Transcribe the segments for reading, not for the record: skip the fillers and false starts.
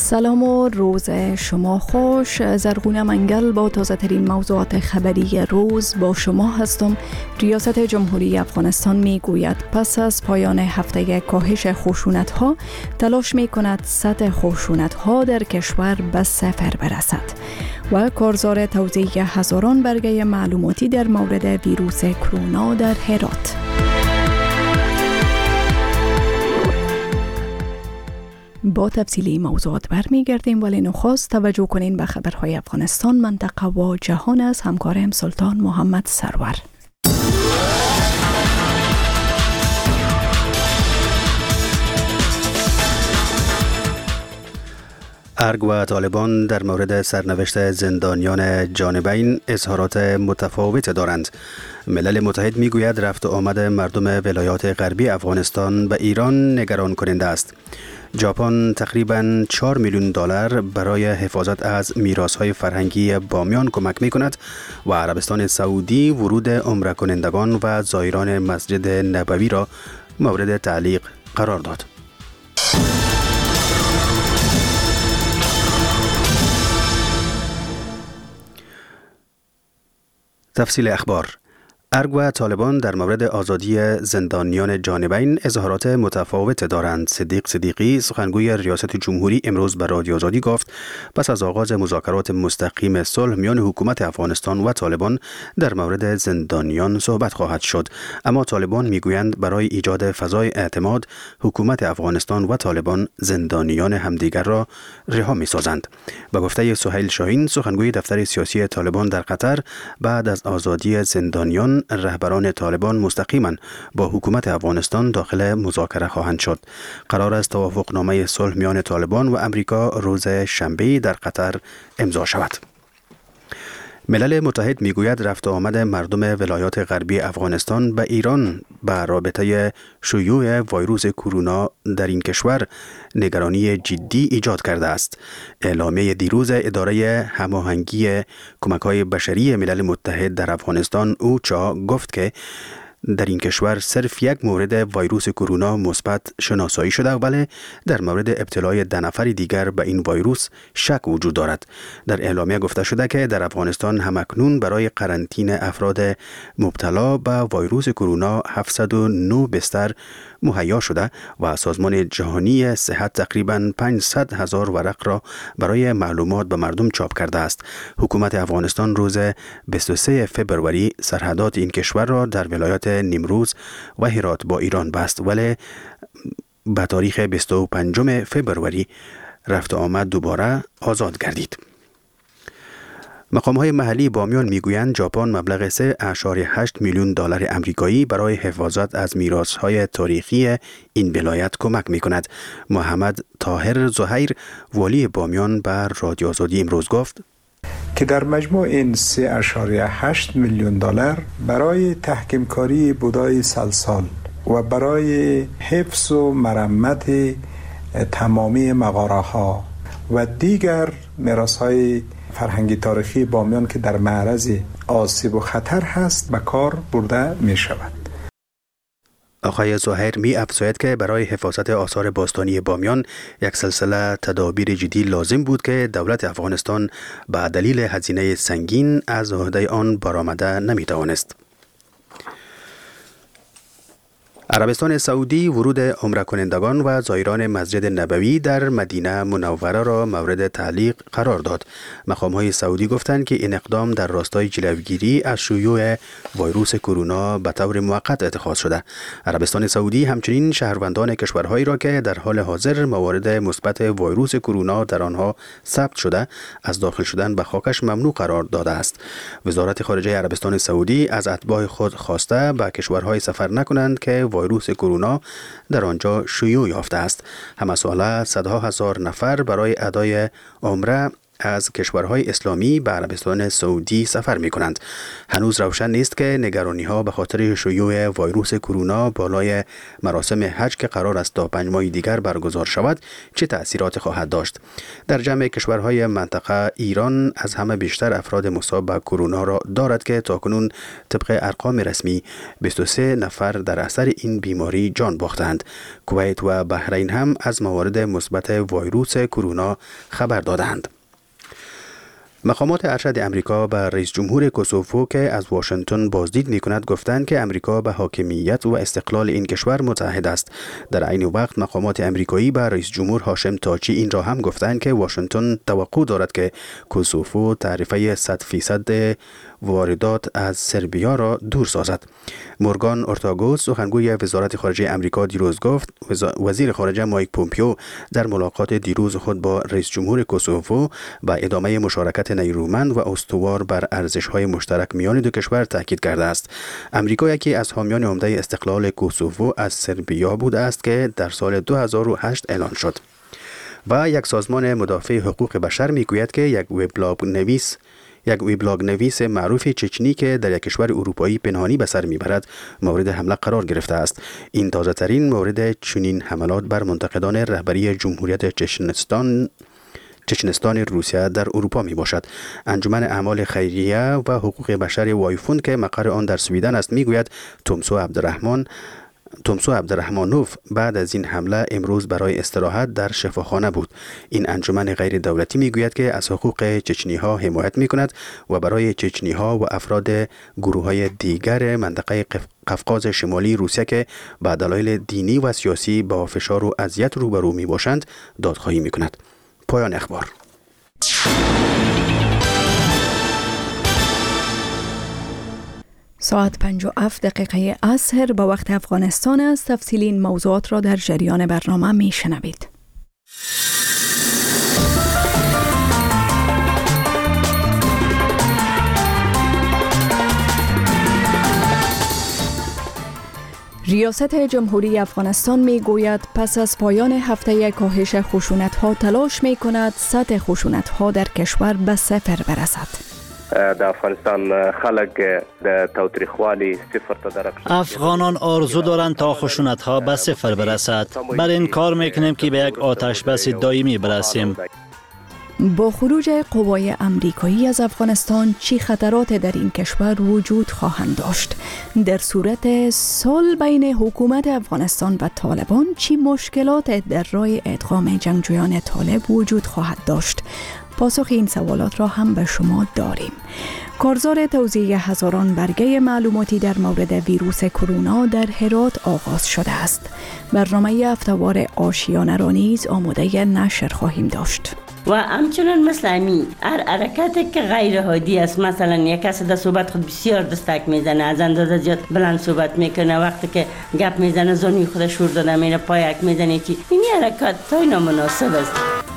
سلام و روز شما خوش. زرغونه منگل با تازه ترین موضوعات خبری روز با شما هستم. ریاست جمهوری افغانستان می گوید پس از پایان هفته کاهش خشونت ها تلاش می کند سطح خشونت ها در کشور به صفر برسد و کارزار توزیع هزاران برگه معلوماتی در مورد ویروس کرونا در هرات. با تفصیلی موضوعات برمیگردیم، ولی نخست توجه کنین به خبرهای افغانستان، منطقه و جهان از همکارم سلطان محمد سرور. ارگ و طالبان در مورد سرنوشت زندانیان جانبین اظهارات متفاوت دارند. ملل متحد میگوید رفت و آمد مردم ولایات غربی افغانستان به ایران نگران کننده است. ژاپن تقریباً 4 میلیون دلار برای حفاظت از میراث‌های فرهنگی بامیان کمک می‌کند و عربستان سعودی ورود عمره کنندگان و زائران مسجد نبوی را مورد تعلیق قرار داد. تفصیل اخبار. ارگ و طالبان در مورد آزادی زندانیان جانبین اظهارات متفاوت دارند. صدیق صدیقی سخنگوی ریاست جمهوری امروز به رادیو آزادی گفت پس از آغاز مذاکرات مستقیم صلح میان حکومت افغانستان و طالبان در مورد زندانیان صحبت خواهد شد، اما طالبان میگویند برای ایجاد فضای اعتماد حکومت افغانستان و طالبان زندانیان همدیگر را رها می‌سازند. به گفته سهیل شاهین سخنگوی دفتر سیاسی طالبان در قطر، بعد از آزادی زندانیان رهبران طالبان مستقیما با حکومت افغانستان داخل مذاکره خواهند شد. قرار است توافقنامه صلح میان طالبان و امریکا روز شنبه در قطر امضا شود. ملل متحد میگوید رفت و آمد مردم ولایات غربی افغانستان به ایران به رابطه شیوع ویروس کرونا در این کشور نگرانی جدی ایجاد کرده است. اعلامیه دیروز اداره هماهنگی کمک‌های بشری ملل متحد در افغانستان اوچا گفت که در این کشور صرف یک مورد ویروس کرونا مثبت شناسایی شده، ولی در مورد ابتلای 10 نفر دیگر به این ویروس شک وجود دارد. در اعلامیه گفته شده که در افغانستان همکنون برای قرنطینه افراد مبتلا به ویروس کرونا 709 بستر مهیا شده و سازمان جهانی صحت تقریباً 500,000 ورق را برای معلومات به مردم چاپ کرده است. حکومت افغانستان روز 23 فوریه سرحدات این کشور را در ولایات نیمروز و هرات با ایران بست، ولی به تاریخ 25 فوریه رفت و آمد دوباره آزاد گردید. مقام‌های محلی بامیان میگویند ژاپن مبلغ 3.8 میلیون دلار آمریکایی برای حفاظت از میراث‌های تاریخی این ولایت کمک می‌کند. محمد طاهر زهیر والی بامیان بر رادیو آزادی امروز گفت که در مجموع این 3.8 میلیون دلار برای تحکیم کاری بودای سلسال و برای حفظ و مرمت تمامی مغاره‌ها و دیگر میراث‌های فرهنگی تاریخی بامیان که در معرض آسیب و خطر هست به کار برده می شود. آقای زهیر می افزاید که برای حفاظت آثار باستانی بامیان یک سلسله تدابیر جدی لازم بود که دولت افغانستان به دلیل هزینه سنگین از عهده آن برآمده نمی توانست. عربستان سعودی ورود عمره کنندگان و زائران مسجد نبوی در مدینه منوره را مورد تعلیق قرار داد. مقام‌های سعودی گفتند که این اقدام در راستای جلوگیری از شیوع ویروس کرونا به طور موقت اتخاذ شده. عربستان سعودی همچنین شهروندان کشورهایی را که در حال حاضر موارد مثبت ویروس کرونا در آنها ثبت شده از داخل شدن به خاکش ممنوع قرار داده است. وزارت خارجه عربستان سعودی از اتباع خود خواسته به کشورهای سفر نکنند که ویروس کرونا در آنجا شیوع یافته است. همساله صدها هزار نفر برای ادای عمره از کشورهای اسلامی به عربستان سعودی سفر می کنند. هنوز روشن نیست که نگرانی ها به خاطر شیوع ویروس کرونا بالای مراسم حج که قرار است تا 5 ماه دیگر برگزار شود چه تأثیرات خواهد داشت. در جمع کشورهای منطقه ایران از همه بیشتر افراد مصاب به کرونا را دارد که تاکنون طبق ارقام رسمی 23 نفر در اثر این بیماری جان باختند. کویت و بحرین هم از موارد مثبت ویروس کرونا خبر دادند. مقامات ارشد امریکا به رئیس جمهور کوسوو که از واشنگتن بازدید می‌کند گفتند که امریکا به حاکمیت و استقلال این کشور متحد است. در عین وقت مقامات امریکایی به رئیس جمهور هاشم تاچی این را هم گفتند که واشنگتن توقع دارد که کوسوو تعرفه 100% واردات از سربیا را دور سازد. مورگان اورتاگوس سخنگوی وزارت خارجه امریکا دیروز گفت وزیر خارجه مایک پومپیو در ملاقات دیروز خود با رئیس جمهور کوسوو به ادامه مشارکت نیرومند و استوار بر ارزش‌های مشترک میان دو کشور تاکید کرده است. امریکا یکی از حامیان عمده استقلال کوسوو از سربیا بوده است که در سال 2008 اعلان شد. و یک سازمان مدافع حقوق بشر میگوید که یک وبلاگ نویس معروف چچنی که در یک کشور اروپایی پنهانی به سر میبرد مورد حمله قرار گرفته است. این تازه ترین مورد چنین حملات بر منتقدان رهبری جمهوریت چچنستان روسیه در اروپا می باشد. انجمن اعمال خیریه و حقوق بشر وایفوند که مقر آن در سویدن است میگوید تومسو عبدالرحمانوف بعد از این حمله امروز برای استراحت در شفاخانه بود. این انجمن غیر دولتی میگوید که از حقوق چچنی ها حمایت می کند و برای چچنی ها و افراد گروه های دیگر منطقه قفقاز شمالی روسیه که به دلایل دینی و سیاسی با فشار و اذیت روبرو می باشند دادخواهی می کند. پایان اخبار. ساعت 57 عصر به وقت افغانستان است. تفصیل این موضوعات را در جریان برنامه می شنوید. ریاست جمهوری افغانستان می گوید پس از پایان هفته کاهش خشونت ها تلاش می کند سطح خشونت ها در کشور به صفر برسد. د افغانستان خلک د تاوتریخوالي صفر ته درک. افغانان آرزو دارند تا خشونت ها به صفر برسد. بر این کار میکنیم که به یک آتش بس دائمی برسیم. با خروج قوای امریکایی از افغانستان چی خطرات در این کشور وجود خواهند داشت؟ در صورت صلح بین حکومت افغانستان و طالبان چی مشکلات در راه ادغام جنگجویان طالب وجود خواهد داشت؟ پاسخ این سوالات را هم به شما داریم. کارزار توزیع هزاران برگه معلوماتی در مورد ویروس کرونا در هرات آغاز شده است. برنامه هفته‌وار آشیانه را نیز آماده نشر خواهیم داشت. و همچنان مثل امی هر حرکت که غیر عادی است، مثلا یک کس در صحبت خود بسیار دستک میزنه، از اندازه زیاد بلند صحبت میکنه، وقتی که گپ میزنه زانی خود شور داده میره پایک میزنه، چی این حرکت تای نامناسب است.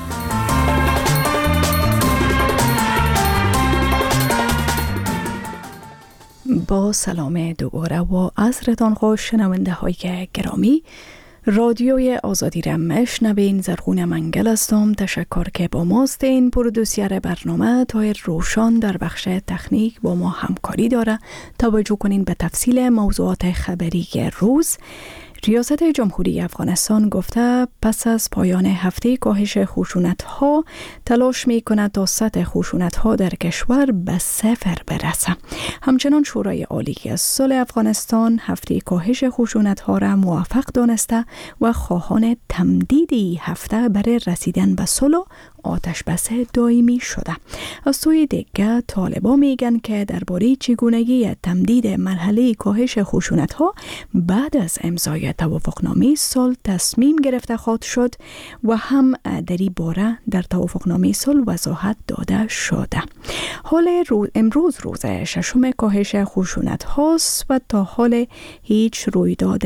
با سلام دوباره و عصرتان خوش شنونده های گرامی. رادیوی آزادی را میشنوین. زرغون منگل هستم. تشکر که با ماست. این پرودوسر برنامه طاهر روشن در بخش تکنیک با ما همکاری داره. توجه کنین به تفصیل موضوعات خبری روز. ریاست جمهوری افغانستان گفته پس از پایان هفته کاهش خشونت‌ها تلاش می‌کند تا سطح خشونت‌ها در کشور به صفر برسه. همچنان شورای عالی صلح افغانستان هفته کاهش خشونت‌ها را موفق دانسته و خواهان تمدید این هفته برای رسیدن به صلح آتش بس دائمی شده. از سوی دیگه طالبان میگن که درباره چگونگی تمدید مرحله کاهش خشونت‌ها بعد از امضای توافقنامه صلح تصمیم گرفته خواهد شد و هم در این باره در توافقنامه صلح وضاحت داده شده. امروز روز ششم کاهش خشونت هاست و تا حال هیچ رویداد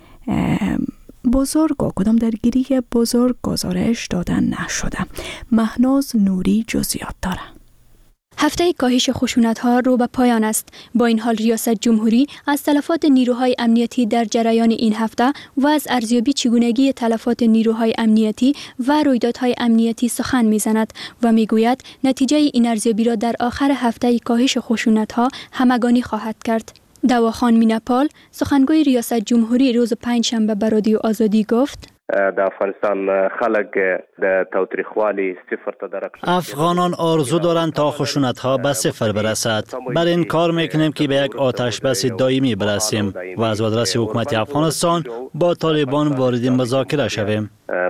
بزرگ و کدام درگیری بزرگ گزارش دادن نشده. مهناز نوری جزئیات داره. هفته کاهش خشونت‌ها رو به پایان است. با این حال ریاست جمهوری از تلفات نیروهای امنیتی در جریان این هفته و از ارزیابی چگونگی تلفات نیروهای امنیتی و رویدادهای امنیتی سخن می‌زند و می‌گوید نتیجه این ارزیابی را در آخر هفته کاهش خشونت‌ها همگانی خواهد کرد. دواخان میناپال سخنگوی ریاست جمهوری روز پنجشنبه به رادیو آزادی گفت: د افغانستان خلک د تاوتریخوالي صفر ته درک. افغانان آرزو دارند تا خشونت‌ها به صفر برسد. بر این کار میکنیم که به یک آتش بس دائمی برسیم و از آدرس حکومت افغانستان با طالبان وارد مذاکره شویم.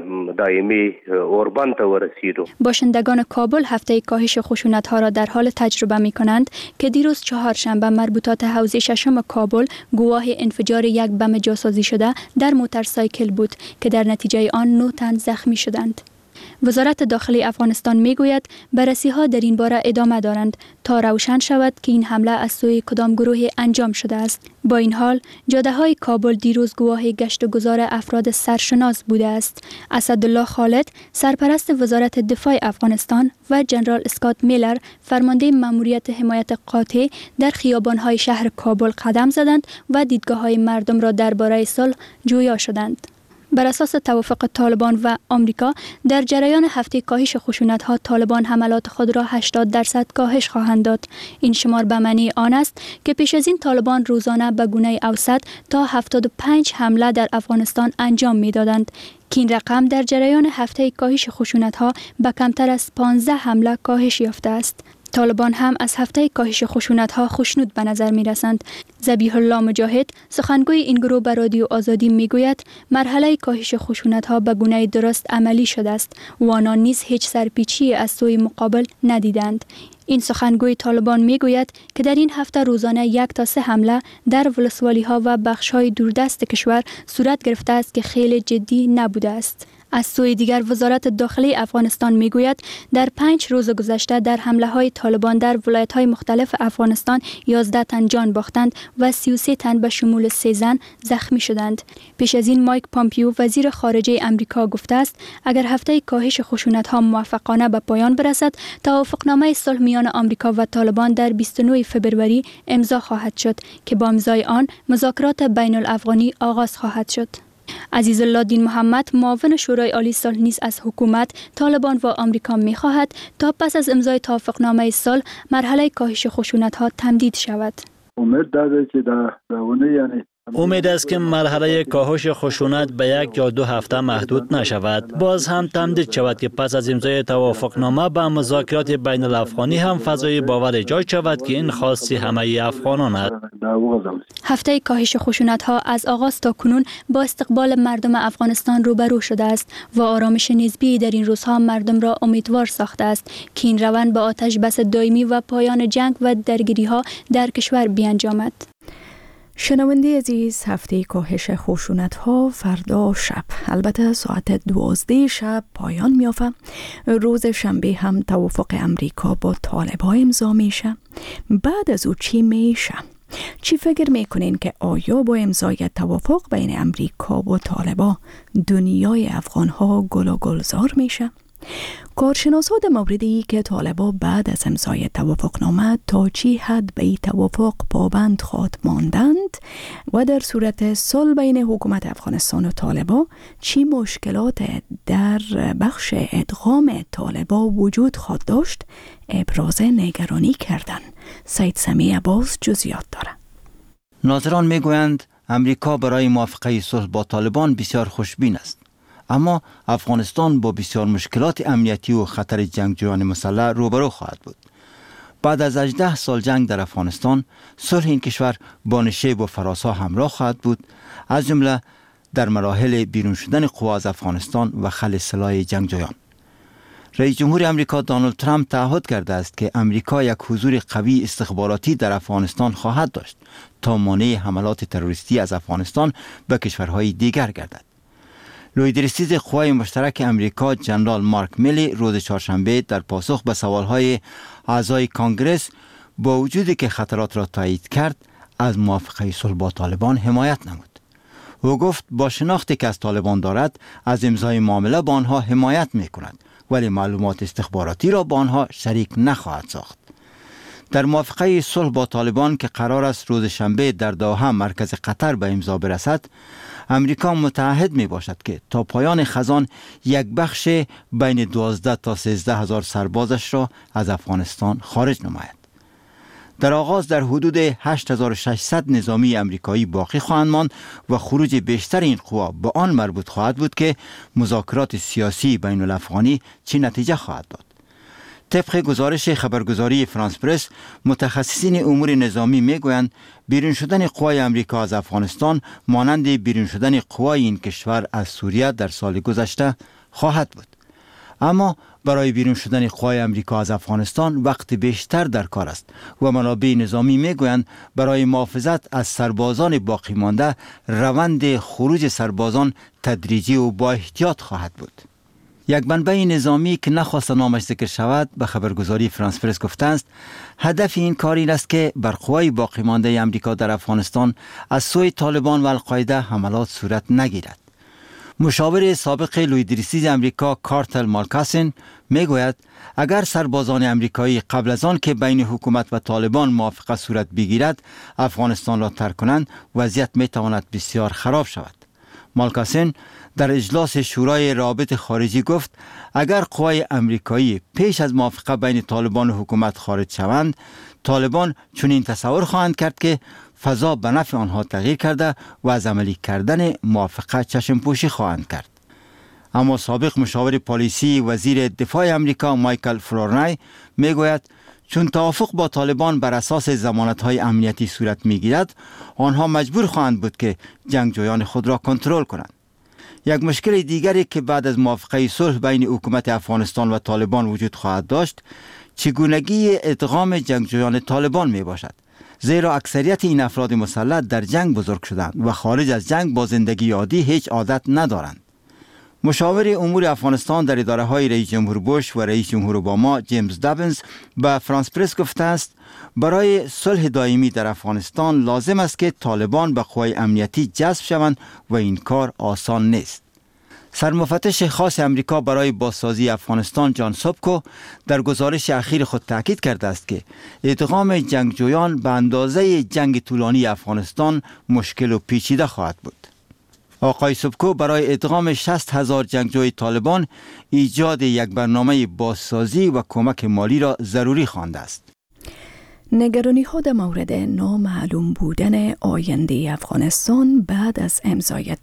دائمی اوربان ته ورسیدو. باشندگان کابل هفته کاهش خشونت‌ها را در حال تجربه می‌کنند که دیروز چهارشنبه مربوطات حوزه ششم کابل گواه انفجار یک بم جاسازی شده در موتورسایکل بود که در نتیجه آن 9 تن زخمی شدند. وزارت داخلی افغانستان میگوید بررسی‌ها در این باره ادامه دارند تا روشن شود که این حمله از سوی کدام گروه انجام شده است. با این حال جاده‌های کابل دیروز گواه گشت و گذار افراد سرشناس بوده است. اسدالله خالد سرپرست وزارت دفاع افغانستان و جنرال اسکات میلر فرمانده مأموریت حمایت قاطع در خیابان‌های شهر کابل قدم زدند و دیدگاه‌های مردم را درباره صلح جویا شدند. بر اساس توافق طالبان و آمریکا در جریان هفته کاهش خشونت‌ها طالبان حملات خود را 80% کاهش خواهند داد. این شمار به معنی آن است که پیش از این طالبان روزانه به گونه اوسط تا 75 حمله در افغانستان انجام می‌دادند که این رقم در جریان هفته کاهش خشونت‌ها به کمتر از 15 حمله کاهش یافته است. طالبان هم از هفته کاهش خشونت‌ها خوشنود به نظر می‌رسند. ذبیح الله مجاهد سخنگوی این گروه به رادیو آزادی میگوید مرحله کاهش خشونت‌ها به گونه درست عملی شده است و آنان نیز هیچ سرپیچی از سوی مقابل ندیدند. این سخنگوی طالبان میگوید که در این هفته روزانه 1 تا 3 حمله در ولسوالی‌ها و بخش‌های دوردست کشور صورت گرفته است که خیلی جدی نبوده است. از سوی دیگر وزارت داخلی افغانستان میگوید در 5 روز گذشته در حمله‌های طالبان در ولایت‌های مختلف افغانستان 11 تن جان باختند و 33 تن به شمول 3 زن زخمی شدند. پیش از این مایک پامپیو وزیر خارجه امریکا گفته است اگر هفته کاهش خشونت‌ها موفقانه به پایان برسد توافقنامه صلح میان آمریکا و طالبان در 29 فبروری امضا خواهد شد که با امضای آن مذاکرات بین الافغانی آغاز خواهد شد. عزیزالله دین محمد معاون شورای عالی صلح نیز از حکومت، طالبان و آمریکا می‌خواهد تا پس از امضای توافقنامه صلح مرحله کاهش خشونت‌ها تمدید شود. امید است که مرحله کاهش خشونت به 1 یا 2 هفته محدود نشود. باز هم تمدید شود که پس از امضای توافقنامه به مذاکرات بین الافغانی هم فضای باور ایجاد شود که این خواسته همه افغانان است. هفته کاهش خشونت‌ها از آغاز تا کنون با استقبال مردم افغانستان روبرو شده است و آرامش نسبی در این روزها مردم را امیدوار ساخته است که این روند به آتش بس دائمی و پایان جنگ و درگیری‌ها در کشور بیانجامد. شنونده عزیز، هفته کاهش خشونت‌ها فردا شب، البته ساعت 12 شب پایان می‌یافت. روز شنبه هم توافق امریکا با طالبان امضا میشه. بعد از او چی میشه؟ چی فکر میکنین که آیا با امضای توافق بین امریکا و طالبان دنیای افغان‌ها گل و گلزار میشه؟ کارشناسان در موردی که طالبان بعد از امضای توافقنامه تا چی حد به این توافق پابند خواهد ماندند و در صورت صلح بین حکومت افغانستان و طالبان چی مشکلات در بخش ادغام طالبان وجود خواهد داشت ابراز نگرانی کردن. سید سمیع عباس جزئیات داره. ناظران میگویند امریکا برای موافقه صلح با طالبان بسیار خوشبین است، اما افغانستان با بسیار مشکلات امنیتی و خطر جنگجویان مسلح روبرو خواهد بود. بعد از 18 سال جنگ در افغانستان، صلح این کشور با نشیب و فراسا همراه خواهد بود، از جمله در مراحل بیرون شدن قوا از افغانستان و خلع سلاح جنگجویان. رئیس جمهور امریکا دونالد ترامپ تعهد کرده است که امریکا یک حضور قوی استخباراتی در افغانستان خواهد داشت تا مانع حملات تروریستی از افغانستان به کشورهای دیگر گردد. لویدرسیز قوای مشترک امریکا جنرال مارک میلی روز چهارشنبه در پاسخ به سوالهای اعضای کانگرس با وجودی که خطرات را تایید کرد از موافقه صلح با طالبان حمایت نمود. او گفت با شناختی که از طالبان دارد از امضای معامله با آنها حمایت می کند، ولی معلومات استخباراتی را با آنها شریک نخواهد ساخت. در موافقه صلح با طالبان که قرار است روز شنبه در دوحه مرکز قطر به امضا برسد، امریکا متعهد می باشد که تا پایان خزان یک بخش بین 12 تا 13 هزار سربازش را از افغانستان خارج نماید. در آغاز در حدود 8600 نظامی امریکایی باقی خواهند ماند و خروج بیشتر این قوا به آن مربوط خواهد بود که مذاکرات سیاسی بین الافغانی چه نتیجه خواهد داد. طبق گزارش خبرگزاری فرانس پرس، متخصصین امور نظامی میگویند بیرون شدن قوای امریکا از افغانستان مانند بیرون شدن قوای این کشور از سوریه در سال گذشته خواهد بود. اما برای بیرون شدن قوای امریکا از افغانستان وقت بیشتر در کار است و منابع نظامی میگویند برای محافظت از سربازان باقی مانده روند خروج سربازان تدریجی و با احتیاط خواهد بود. یک منبع نظامی که نخواست نامش ذکر شود به خبرگزاری فرانس پرس گفته است هدف این کار این است که بر قوای باقی مانده امریکا در افغانستان از سوی طالبان و القاعده حملات صورت نگیرد. مشاور سابق لویدریسیز امریکا کارتل مالکاسن میگوید اگر سربازان امریکایی قبل از آن که بین حکومت و طالبان موافقه صورت بگیرد افغانستان را ترک کنند وضعیت میتواند بسیار خراب شود. مالکاسن در اجلاس شورای روابط خارجی گفت اگر قوای امریکایی پیش از موافقه بین طالبان و حکومت خارج شوند، طالبان چنین تصور خواهند کرد که فضا به نفع آنها تغییر کرده و از عملی کردن موافقه چشم پوشی خواهند کرد. اما سابق مشاور پالیسی وزیر دفاع امریکا مایکل فلورنای میگوید چون توافق با طالبان بر اساس ضمانت‌های امنیتی صورت میگیرد، آنها مجبور خواهند بود که جنگجویان خود را کنترل کنند. یک مشکل دیگری که بعد از موافقه صلح بین حکومت افغانستان و طالبان وجود خواهد داشت، چگونگی ادغام جنگجویان طالبان می باشد. زیرا اکثریت این افراد مسلح در جنگ بزرگ شدند و خارج از جنگ با زندگی عادی هیچ عادت ندارند. مشاور امور افغانستان در اداره های رئیس جمهور بوش و رئیس جمهور اوباما جیمز دابنز به فرانس پرس گفته است برای صلح دائمی در افغانستان لازم است که طالبان به قوای امنیتی جذب شوند و این کار آسان نیست. سرمفتش خاص امریکا برای بازسازی افغانستان جان سوبکو در گزارش اخیر خود تاکید کرده است که ادغام جنگجویان به اندازه جنگ طولانی افغانستان مشکل و پیچیده خواهد بود. آقای سوبکو برای ادغام 60,000 جنگجوی طالبان ایجاد یک برنامه بازسازی و کمک مالی را ضروری خوانده است. نگرانی ها در مورد نامعلوم بودن آینده افغانستان بعد از امضای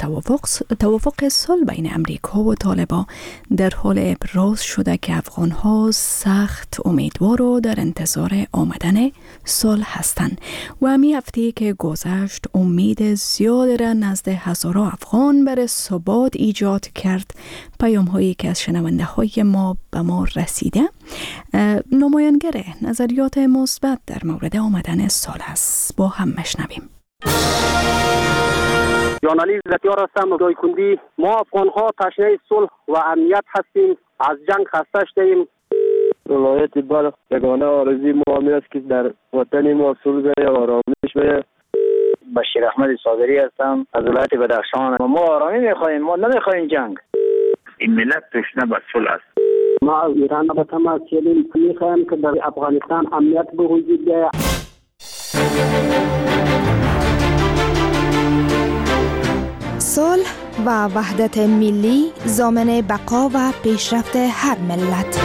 توافق صلح بین امریکا و طالبان در حال ابراز شده که افغان ها سخت امیدوار و در انتظار آمدن صلح هستند و همین هفته که گذشت امید زیاد را نزد هزاران افغان برای ثبات ایجاد کرد. پیام هایی که از شنونده های ما به ما رسیده نمایانگر نظریات مثبت در مورد آمدن صلح است. با هم مشنویم. جانالی زتیار هستم از دایکندی. ما افغان ها تشنه صلح و امنیت هستیم، از جنگ خسته شدیم. ولایت بلخ یگانه آرزوی ما همین است که در وطن ما صلح و آرامش باشه. بشیر احمد صادری هستم از ولایت بدخشان. ما آرامی میخواهیم، ما نمیخواهیم جنگ. این ملت تشنه به صلح است. ما از ایران به تماس میخواهیم که در افغانستان امنیت به وجود بیاید. صلح و وحدت ملی ضامن بقا و پیشرفت هر ملت.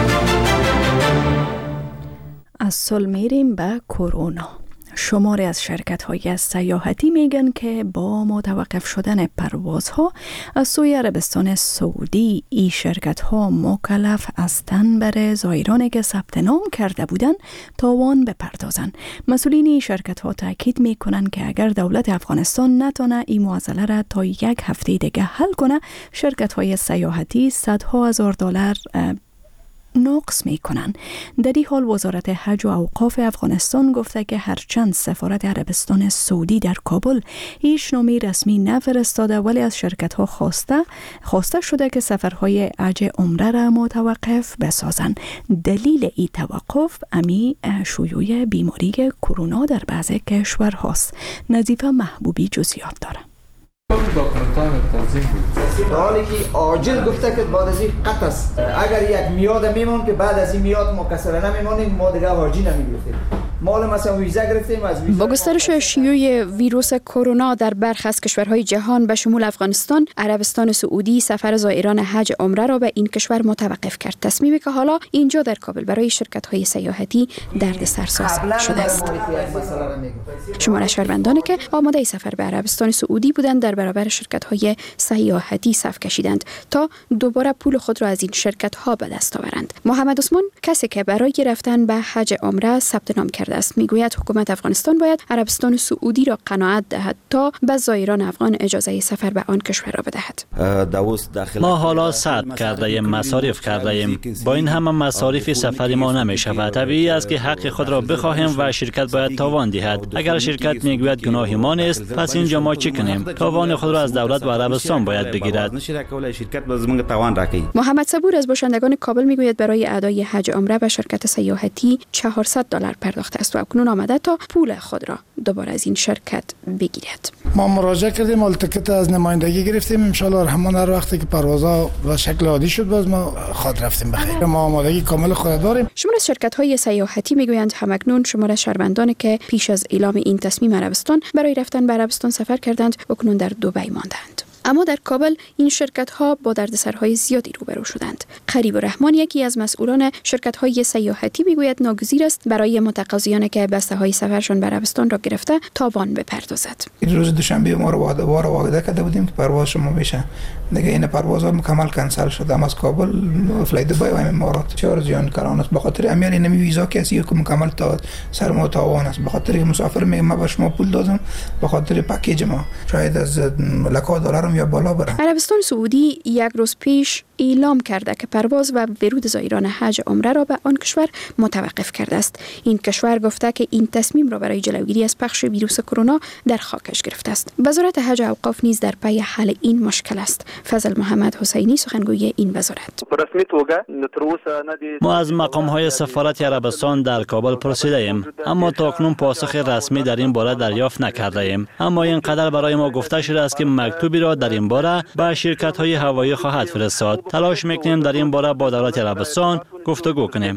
از صلح میریم به کرونا. شماری از شرکت‌های سیاحتی میگن که با متوقف شدن پروازها از سوی عربستان سعودی این شرکت‌ها مکلف هستند برای زائرانی که ثبت نام کرده بودند تاوان بپردازند. مسئولین این شرکت‌ها تاکید میکنن که اگر دولت افغانستان نتونه این معضله را تا یک هفته دیگه حل کنه، شرکت‌های سیاحتی صدها هزار دلار نقص میکنن. در این حال وزارت حج و اوقاف افغانستان گفته که هرچند سفارت عربستان سعودی در کابل هیچ نامه رسمی نفرستاده، ولی از شرکت ها خواسته شده که سفرهای حج عمره را متوقف بسازند. دلیل این توقف شیوع بیماری کرونا در بعضی کشورهاست. نظیفه محبوبی جزئیات داره. در حالی که عاجل گفته که بعد از این قطع است. اگر یک میاد میمون که بعد از این میاد ما کسر نمیمونیم، ما دیگه حاجی نمیگرفتیم. مال مثلا ویزا گرفتیم از ویزا. با گسترش شیوع ویروس کرونا در برخی از کشورهای جهان به شمول افغانستان، عربستان سعودی سفر زائران حج عمره را به این کشور متوقف کرد. تصمیمی که حالا اینجا در کابل برای شرکت‌های سیاحتی دردسرساز شده است. شمار شهروندانی که آماده سفر به عربستان سعودی بودند در برابر شرکت‌های سیاحتی صف کشیدند تا دوباره پول خود را از این شرکت‌ها به دست آورند. محمد عثمان کسی که برای رفتن به حج عمره ثبت نام کرده است میگوید حکومت افغانستان باید عربستان سعودی را قناعت دهد تا به زائران افغان اجازه سفر به آن کشور را بدهد. ما حالا ثبت کرده ایم، مصارف کرده ایم. با این همه مصارف سفر ما نمی شود. طبیعی است که حق خود را بخواهیم و شرکت باید تاوان دهد. اگر شرکت میگوید گناه ما نیست، پس اینجا ما چی کنیم؟ تاوان خود را از دولت و عربستان باید بگیرد. محمد صبور از باشندگان کابل میگوید برای ادای حج عمره به شرکت سیاحتی $400 پرداخته است و اکنون آمده تا پول خود را دوباره از این شرکت بگیرد. ما مراجعه کردیم، التکت از نمایندگی گرفتیم، ان شاء الله رحمان هر وقتی که پروازها به شکل عادی شد باز ما خود رفتیم بخیر. ما آمادگی کامل خود داریم. شمار از شرکت‌های سیاحتی میگویند همکنون شمار از شهروندانی که پیش از اعلام این تصمیم عربستان برای رفتن به عربستان سفر کردند اکنون در دبی ماندند. اما در کابل این شرکت‌ها با دردسرهای زیادی روبرو شدند. قریب رحمان یکی از مسئولان شرکت‌های سیاحتی میگوید ناگزیر است برای متقاضیانی که بسته‌های سفرشان به عربستان را گرفته تاوان بپردازد. روز دوشنبه ما رو وعده کرده بودیم که پرواز شما بشه. دیگه این پروازها مکمل کنسل شد. از کابل فلای دبی و امارات چهار زیان کلان است. به خاطر امیال نمی ویزا کسی که مکمل تا سر ما تاوان است. به خاطر مسافر میگم ما به شما پول دادم به خاطر پکیج ما شاید از $1,000 یا بالا بره. عربستان سعودی یک روز پیش اعلام کرده که پرواز و ورود زائران حج عمره را به آن کشور متوقف کرده است. این کشور گفته که این تصمیم را برای جلوگیری از پخش ویروس کرونا در خاکش گرفته است. وزارت حج و اوقاف نیز در پی حل این مشکل است. فضل محمد حسینی سخنگوی این وزارت: ما از مقام‌های سفارت عربستان در کابل پرسیده ایم، اما تاکنون پاسخ رسمی در این باره دریافت نکرده ایم. اما اینقدر برای ما گفته شده است که مکتوبی را در این باره به شرکت‌های هوایی خواهد فرستاد. تلاش می‌کنیم در این باره با دولت عربستان گفتگو کنیم.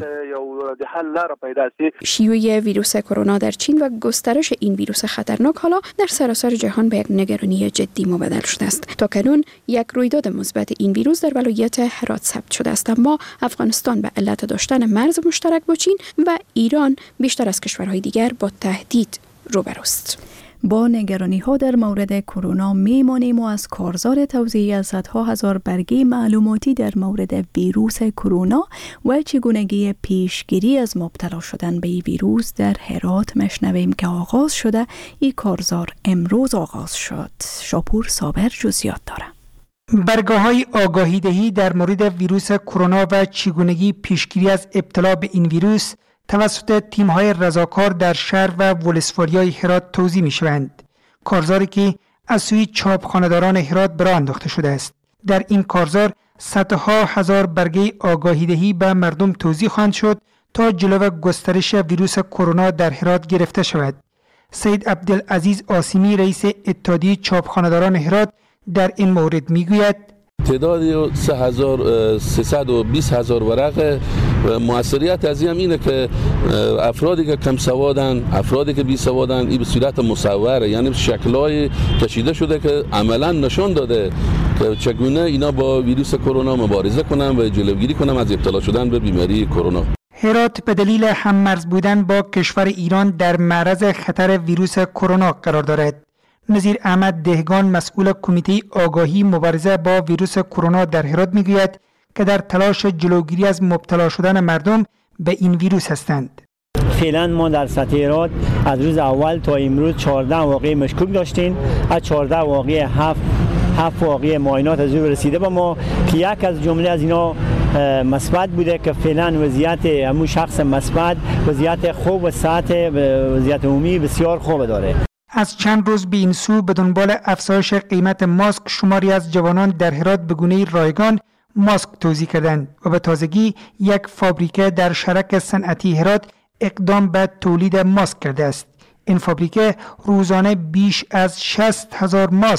شیوع ویروس کرونا در چین و گسترش این ویروس خطرناک حالا در سراسر جهان به یک نگرانی جدی مبدل شده است. تا کنون یک رویداد مثبت این ویروس در ولایت هرات ثبت شده است، اما افغانستان به علت داشتن مرز مشترک با چین و ایران بیشتر از کشورهای دیگر با تهدید روبروست. با نگرانی ها در مورد کرونا میمانیم و از کارزار توزیع صدها هزار برگه معلوماتی در مورد ویروس کرونا و چگونگی پیشگیری از مبتلا شدن به این ویروس در هرات مشنویم که آغاز شده. این کارزار امروز آغاز شد. شاپور صابر جزئیات داره. برگه‌های آگاهی دهی در مورد ویروس کرونا و چگونگی پیشگیری از ابتلا به این ویروس توسط تیم‌های رضاکار در شهر و ولسوالی‌های هرات توزیع می‌شوند. کارزاری که از سوی چاپخانه‌داران هرات به راه انداخته شده است. در این کارزار صدها هزار برگه آگاهی دهی به مردم توزیع خواهند شد تا جلو گسترش ویروس کرونا در هرات گرفته شود. سید عبدالعزیز آسیمی رئیس اتحادیه چاپخانه‌داران هرات در این مورد می‌گوید: تعداد 320,000 ورق موثریت از اینه که افرادی که کم سوادن، افرادی که بی سوادن، این به صورت مصوره، یعنی شکل‌های کشیده شده که عملاً نشان داده که چگونه اینا با ویروس کرونا مبارزه کنن و جلوگیری کنن از ابتلا شدن به بیماری کرونا. هرات به دلیل هم‌مرز بودن با کشور ایران در معرض خطر ویروس کرونا قرار دارد. نظیر احمد دهگان مسئول کمیته آگاهی مبارزه با ویروس کرونا در هرات میگوید که در تلاش جلوگیری از مبتلا شدن مردم به این ویروس هستند. فعلا ما در سطح هرات از روز اول تا امروز 14 واقعه مشکوک داشتیم. از 14 واقعه 7 واقعه معاینات از او رسیده به ما که یک از جمله از اینا مثبت بوده که فعلا وضعیت همون شخص مثبت وضعیت خوب و سطح وضعیت عمومی بسیار خوب داره. از چند روز به این سو به دنبال افزایش قیمت ماسک شماری از جوانان در هرات به گونه رایگان ماسک توزیع کردند و به تازگی یک فابریکه در شرک صنعتی هرات اقدام به تولید ماسک کرده است. این فابریکه روزانه بیش از 60,000 ماسک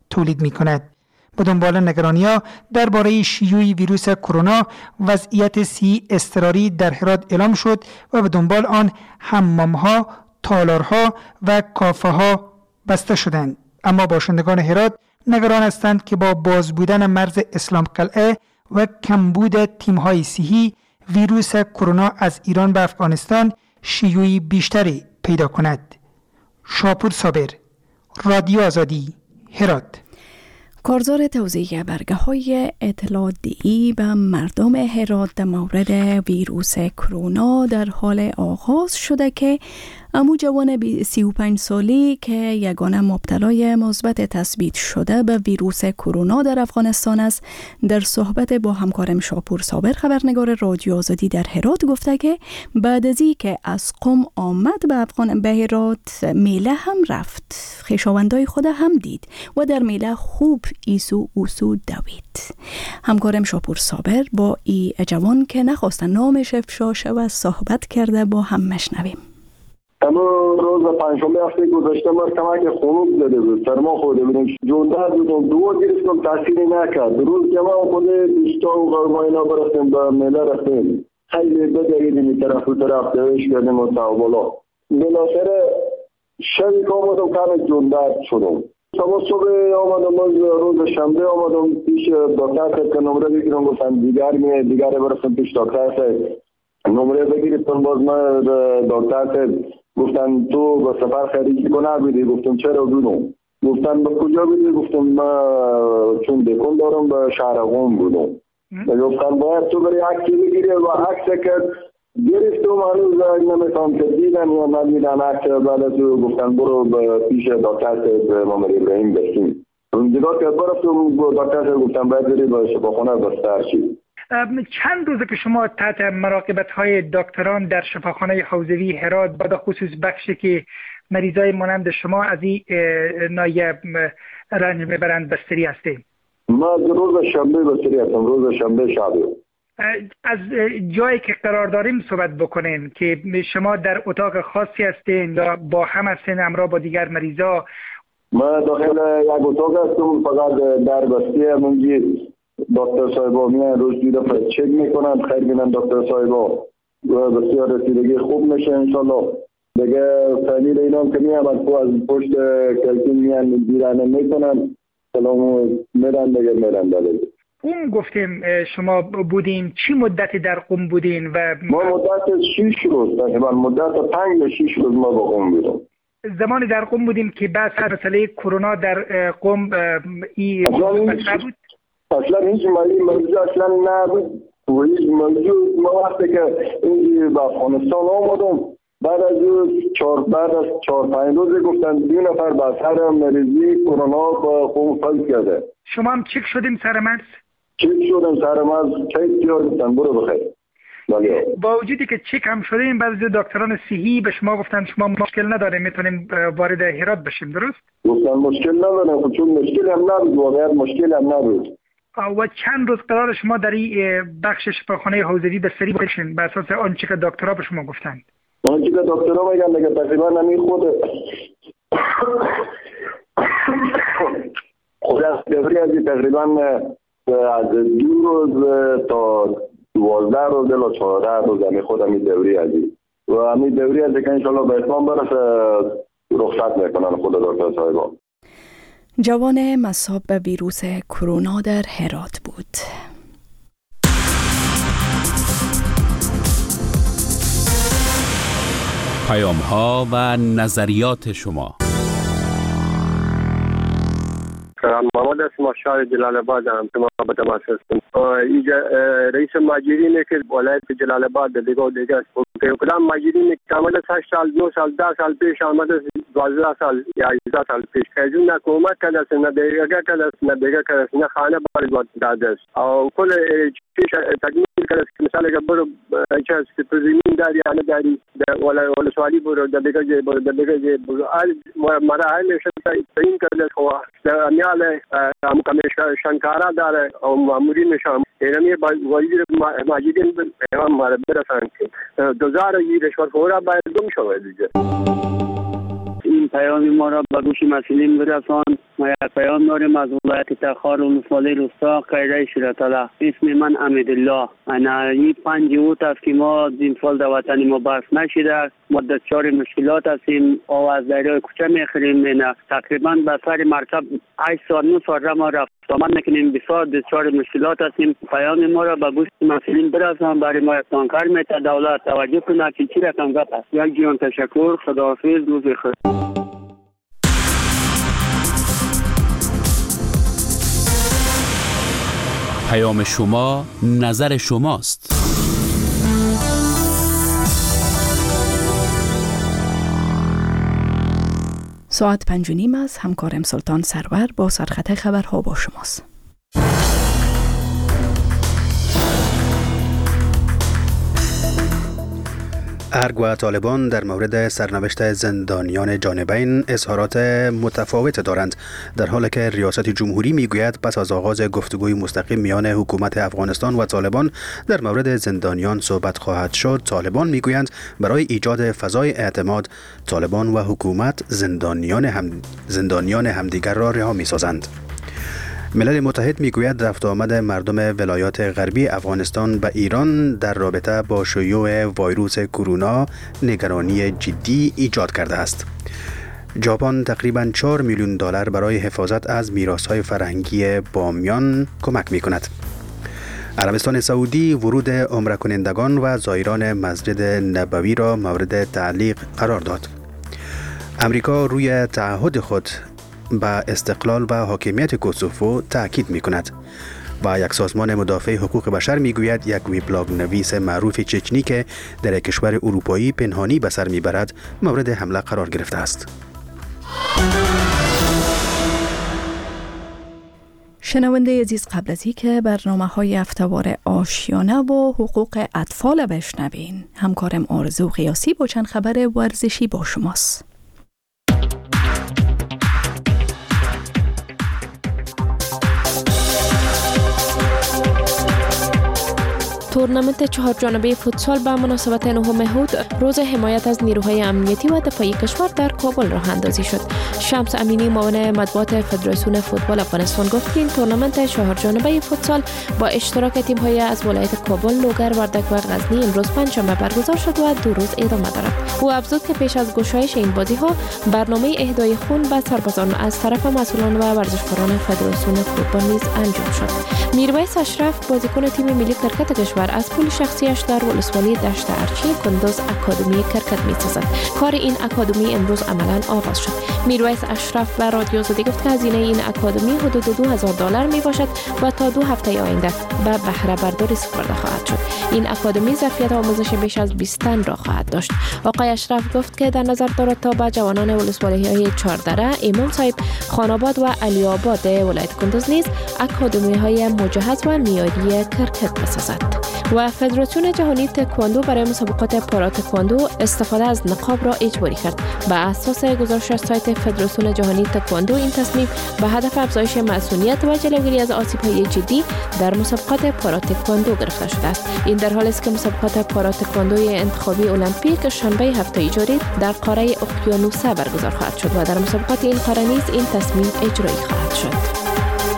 تولید می کند. به دنبال نگرانی‌ها درباره شیوع ویروس کرونا، وضعیت صحی اضطراری در هرات اعلام شد و به دنبال آن حمام‌ها، تالارها و کافه‌ها بسته شدند. اما باشندگان هرات نگران هستند که با باز بودن مرز اسلام قلعه و کمبود تیم‌های صحی، ویروس کرونا از ایران به افغانستان شیوعی بیشتری پیدا کند. شاپور صابر، رادیو آزادی، هرات. کارزار توزیع برگه‌های اطلاعاتی به مردم هرات در مورد ویروس کرونا در حال آغاز شده که امو جوان 35 سالی که یگانه مبتلای مثبت تثبیت شده به ویروس کرونا در افغانستان است، در صحبت با همکارم شاپور صابر خبرنگار رادیو آزادی در هرات گفته که بعد از اینکه از قم آمد به هرات میله هم رفت، خویشاوندای خود هم دید و در میله خوب ایسو اوسو دوید. همکارم شاپور صابر با ای جوان که نخواستن نامش افشا شود صحبت کرده، با هم مشنویم. اما روز پنجشنبه هفته گذشته ما کمک خنک زده بود، سرما خورده بودم، جوندار بودم، دوا گرفتم، تاثیری نکرد. روز که ما خود بیشتر و غرماینا برفتیم به میله رفتیم، خیلی بدویدیم این طرف و طرف دویش کردیم و تا بالا. بالاخره شبی که آمدم کم جوندار شدم. صبح آمدم، روز شنبه آمدم پیش دکتر که نمره بگیرم، گفتم دیگر برفتم پیش دکتر نمره بگیرم. باز من دکتر گفتن تو به سفر خریدی کنه بودی؟ گفتم چرا بودم؟ گفتن به کجا بودی؟ گفتم من چون دکون دارم به شهر قم بودم. گفتن باید تو بری عکسی بگیری و عکس که گرفتم هنوز نمیتونم که دیدن یا ندیدن عکس. بعد تو گفتن برو پیش دکتر محمد ابراهیم بشین. اون دیگه که برفتم دکتر گفتن باید بری به شفاخانه بستر شی. چند روزه که شما تحت مراقبت‌های دکتران در شفاخانه حوزوی هرات به خصوص بخشی که مریضای مانند شما از این نایب رنج میبرند بستری هستیم؟ ما روز شنبه بستری هستم، روز شنبه شبه. از جایی که قرار داریم صحبت بکنین که شما در اتاق خاصی هستین یا با هم هستین همراه با دیگر مریضا؟ ما داخل یک اتاق هستم، فقط در بسته منجی دکتر صاحبا میان روز دو دفعه چک میکنن، خیر بینن دکتر صاحبا و بسیار رسیدگی خوب میشه انشالله. دیگه فامیل اینا که میان از پشت کلکین میان دیرانه میکنن، سلام میرن دیگه میرن دلیل. قم گفتیم شما بودین، چی مدتی در قم بودین؟ و ما مدت 6 روز، تقریبا مدت 5 تا 6 روز ما با قم بودیم. زمانی در قم بودیم که بعد مسئله کرونا در قم بود؟ اصلا هیچ موضوع اصلا نبود و هیچ موضوع. ما وقتی که این به افغانستان آمدم بعد از 4-5 روز گفتن 2 نفر به اثر مریضی کرونا با قم فوت کرده. شما هم چک شدیم سر مرز؟ چک شدم سر مرز، چک دیار گفتن برو بخیر. با وجودی که چک هم شدیم بعضی دکتران صحی به شما گفتن شما مشکل نداره میتونیم وارد هرات بشیم، درست؟ گفتن مشکل نداره، چون مشکل هم نبود، واقعا مشکل هم نبود. و چند روز قرار شما در این بخش شفاخانه حوزوی بستری باشین به اساس آنچه که دکترها به شما گفتند؟ آنچه که دکترها میگن دیگه تقریبا همین خود از دوری از تقریبا از 2 روز تا 12 روز یا 14 روز همین خود همین دوری ازی و همین دوری ازی که انشالله به اتمام برسه رخصت میکنن خود دکتر صاحبا. جوان مصاب به ویروس کرونا در هرات بود. پیام‌ها و نظریات شما. محمد اسم شهر جلال آباد هم شما به تماس هستم. رئیس ماجرین که ولایت جلال آباد دیگه است. کدام ماجرین که آمده 8 سال 9 سال 10 سال پیش آمده 12 سال یا 18 سال پیش که نه حکومت کلاس نه دیگه کلاس نه دیگه کلاس نه خانه بار داده است او کل چیز تکمیل کلاس مثلا که برو چیز که پرزمین داری یا نداری ولا سوالی برو دیگه برو دیگه برو مراحل این کلاس خو میاله مکمل شنکارا داره او مامورین شام اینمی وزیر ماجرین پیغام برسان که 2000 رشوت خورا باید گم شود دیگه. این پیام ما را به گوش مسئولین برسان. ما یک پیام داریم از ولایت تخار و ولسوالی روستا قیره شیراتلا. اسم من امیدالله. انا این 5 اوت است که ما این سال در وطن ما برف نشده. ما دچار مشکلات هستیم. آواز دریای کوچه میخریم. تقریبا به سر مرکب 8 ساعت 9 ساعت ما رفت آمد میکنیم. بسیار دچار مشکلات هستیم. پیام ما را به گوش مسئولین برسان. برای ما تانکر میته دولت توجه کنه که چی رقم گپ است. یک جان تشکر. خداحافظ. روز بخیر. پیام شما نظر شماست. ساعت 5:30 است. همکارم سلطان سرور با سرخط خبرها با شماست. ارگ و طالبان در مورد سرنوشت زندانیان جانبین اظهارات متفاوت دارند، در حالی که ریاست جمهوری میگوید پس از آغاز گفتگوی مستقیم میان حکومت افغانستان و طالبان در مورد زندانیان صحبت خواهد شد. طالبان میگویند برای ایجاد فضای اعتماد طالبان و حکومت زندانیان همدیگر را رها میسازند. ملل متحد میگوید رفت آمد مردم ولایات غربی افغانستان به ایران در رابطه با شیوع ویروس کرونا نگرانی جدی ایجاد کرده است. ژاپن تقریباً 4 میلیون دلار برای حفاظت از میراث‌های فرهنگی بامیان کمک می‌کند. عربستان سعودی ورود عمره کنندگان و زائران مسجد نبوی را مورد تعلیق قرار داد. امریکا روی تعهد خود به استقلال و حاکمیت کوسوفو تاکید می کند و یک سازمان مدافع حقوق بشر می گوید یک وبلاگ نویس معروف چچنی که در کشور اروپایی پنهانی به سر می برد مورد حمله قرار گرفته است. شنونده عزیز، قبل از اینکه برنامه‌های هفته‌وار آشیانه و حقوق اطفال بشنوین، همکارم آرزو قیاسی با چند خبر ورزشی با شماست. تورنمنت 4 جانبه فوتسال به مناسبت 9 مهود روز حمایت از نیروهای امنیتی و دفاعی کشور در کابل راه اندازی شد. شمس امینی معاون مطبوعات فدراسیون فوتبال افغانستان گفت که این تورنمنت 4 جانبه فوتسال با اشتراک تیم‌های از ولایت کابل، لوگر، وردک و غزنی امروز پنجشنبه برگزار شد و 2 روز ادامه دارد. او افزود که پیش از گشایش این بازی‌ها برنامه اهدای خون به سربازان از طرف مسئولان و ورزشکاران فدراسیون فوتبال نیز انجام شد. میرویس اشرف بازیکن تیم ملی کرکت کشور از پول شخصیش در ولسوالی دشت ارچی کندوز اکادمی کرکت می‌سازد. کار این اکادمی امروز عملاً آغاز شد. میرویس اشرف به رادیو زدی گفت که هزینه این اکادمی حدود $2000 میباشد و تا 2 هفته آینده به بهره برداری سپرده خواهد شد. این اکادمی ظرفیت آموزش بیش از 20 تن را خواهد داشت. آقای اشرف گفت که در نظر دارد تا به جوانان ولسوالی‌های چاردره، امام صاحب، خاناباد و علی آباد ولایت کندوز نیز اکادمی‌های مجهز و معیاری کرکت بسازد. و فدراسیون جهانی تکواندو برای مسابقات پارا تکواندو استفاده از نقاب را اجباری کرد. بر اساس گزارش سایت فدراسیون جهانی تکواندو این تصمیم به هدف افزایش مسئولیت و جلوگیری از آسیب‌های جدی در مسابقات پارا تکواندو گرفته شده است. این در حالی است که مسابقات پارا تکواندوی انتخابی المپیک شنبه هفته جاری در قاره اقیانوسه برگزار خواهد شد و در مسابقات این قاره نیز این تصمیم اجرایی خواهد شد.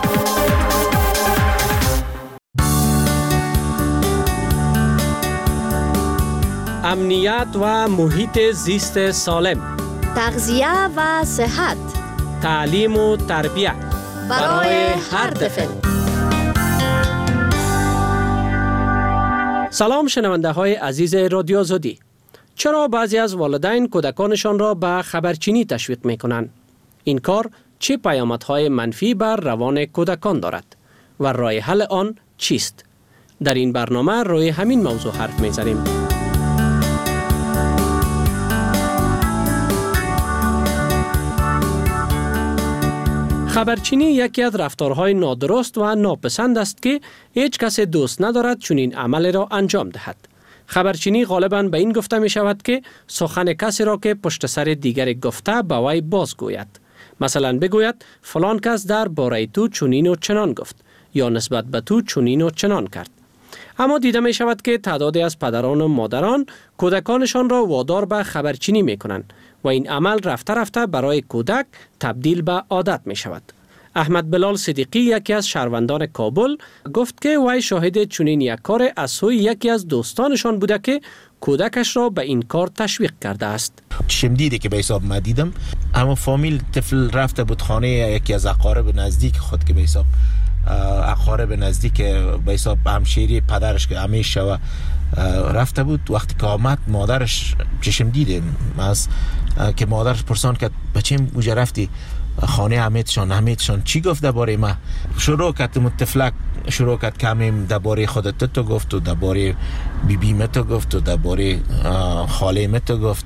امنیت و محیط زیست سالم، تغذیه و صحت، تعلیم و تربیت برای هر طفل. سلام شنونده های عزیز رادیو زدی. چرا بعضی از والدین کودکانشان را به خبرچینی تشویق می کنند؟ این کار چه پیامدهای منفی بر روان کودکان دارد و راه حل آن چیست؟ در این برنامه روی همین موضوع حرف می زنیم. خبرچینی یکی از رفتارهای نادرست و ناپسند است که هیچ کس دوست ندارد چنین عمل را انجام دهد. خبرچینی غالباً به این گفته می شود که سخن کسی را که پشت سر دیگر گفته به وی بازگوید. مثلا بگوید فلان کس در باره تو چنین و چنان گفت یا نسبت به تو چنین و چنان کرد. اما دیده می شود که تعدادی از پدران و مادران کودکانشان را وادار به خبرچینی می کنند و این عمل رفته رفته برای کودک تبدیل به عادت می شود. احمد بلال صدیقی یکی از شهروندان کابل گفت که وی شاهد چنین یک کار از سوی یکی از دوستانشان بوده که کودکش را به این کار تشویق کرده است. چشم دیده که به حساب ما دیدم، اما فامیل طفل رفته بود خانه یکی از اقارب نزدیک خود که به حساب اقارب نزدیک به حساب همشیری پدرش که همیشه رفته بود. وقتی که آمد مادرش چشم دیده از که مادرش پرسان کرد بچه‌م اوجا رفتی خانه حمیدشان چی گفت درباره ما؟ شروع کرد متفلک شروع کرد کمیم درباره خودت تو گفت و درباره بیبی تو گفت و درباره خاله تو گفت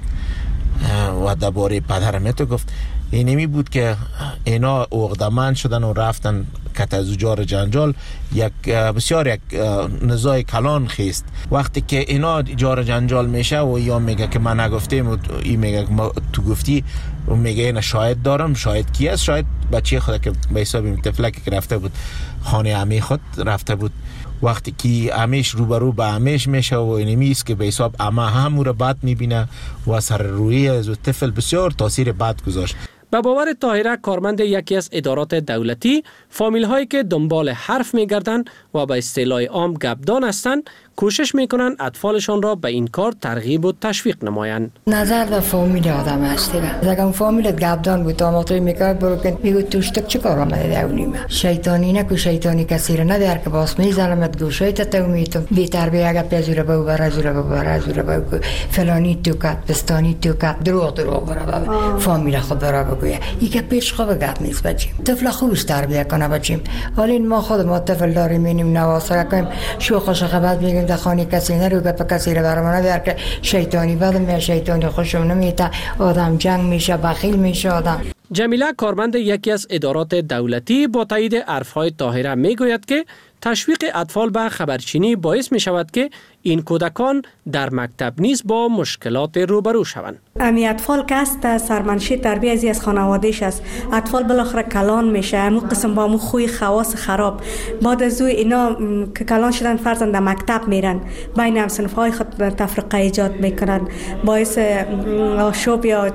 و درباره پدر تو گفت. اینمی بود که اینا عقده‌مند شدن و رفتن کت از جار جنجال. بسیار یک نزاع کلان خیست. وقتی که اینا جار جنجال میشه و یا میگه که من نگفتم و این میگه که تو گفتی و میگه اینا شاهد دارم. شاهد کی است؟ شاهد بچه خود که به حساب این طفلکی که رفته بود خانه عمه خود رفته بود. وقتی که عمهش روبرو به عمهش میشه و اینمی است که به حساب عمه هم او را بد میبینه و سر روی از طفل بسیار تاثیر بد گذاشت. به باور طاهره کارمند یکی از ادارات دولتی، فامیل هایی که دنبال حرف میگردند و به اصطلاح عام گبدان هستند کوشش میکنند اطفالشان را به این کار ترغیب و تشویق نمایند. نظر در فامیل آدم است دیگه. اگر فامیلت گبدان بود آماتوی میکرد برو که میگو توشتک چه کار آمده دونیمه شیطانی نکو شیطانی کسی را ندار که باس میزنمت گوشایت تو میتون بی تربیه اگر پزوره بو برازوره بو فلانی تو کات بستانی تو کات دروغ برا فامیل خود برا بگویه این که پیش خوب گپ نیست بچیم. طفل خوبش تربیه کنه بچیم. حالا ما خود ما طفل داریم می‌بینیم نواسا کنیم شو خوش خبر میگیم در خانه کسی نرو گپ کسی را برام ندار که شیطانی بعد میاد شیطانی خوشم نمیاد آدم جنگ میشه بخیل میشه آدم. جمیله کارمند یکی از ادارات دولتی با تایید حرف‌های طاهره میگوید که تشویق اطفال به خبرچینی باعث می شود که این کودکان در مکتب نیز با مشکلات روبرو شوند. امی اطفال که است سرمنشی تربیت از خانوادهش است. اطفال بالاخره کلان میشه. همون قسم با مو خوی خواص خراب. بعد از اینا که کلان شدن فرزند در مکتب میرن. بین هم صنف‌های خود تفرقه ایجاد میکنن. باعث آشوب یا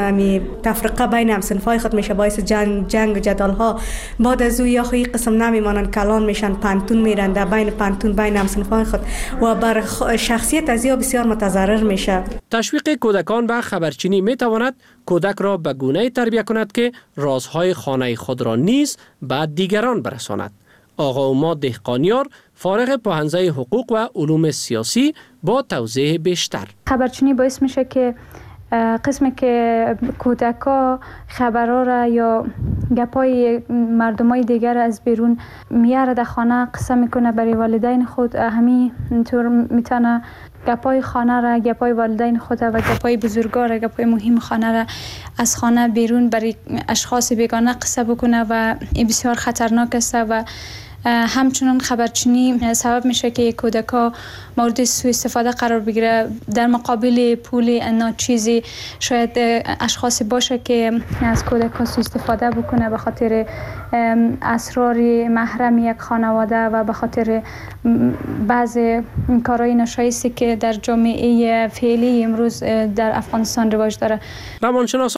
تفرقه بین هم صنف‌های خود میشه. باعث جنگ و جدال ها. بعد از یا خوی قسم نمیمانن کلان میشن. پانتون میرن در بین پانتون بین هم صنف‌های خود و بر شخصیت از یا بسیار متضرر میشه. تشویق کودکان به خبرچینی میتواند کودک را به گونه‌ای تربیت کند که رازهای خانه خود را نیز به دیگران برساند. آقا اوماد دهقانیار فارغ پوهنځی حقوق و علوم سیاسی با توضیح بیشتر. خبرچینی باعث میشه که قسمی که کودکا خبرها را یا گپای مردمای دیگر از بیرون میاره در خانه قصه میکنه برای والدین خود. همین طور میتونه گپای خانه را، گپای والدین خود و گپای بزرگا را، گپای مهم خانه را از خانه بیرون برای اشخاص بیگانه قصه بکنه و این بسیار خطرناک است و همچنان خبرچینی سبب میشه که کودکا مورد سوء استفاده قرار بگیره. در مقابل پول ناچیزی شاید اشخاصی باشه که از کودکا سوء استفاده بکنه به خاطر اسرار محرم یک خانواده و به خاطر بعض کارهای ناشایستی که در جامعه فعلی امروز در افغانستان رواج داره.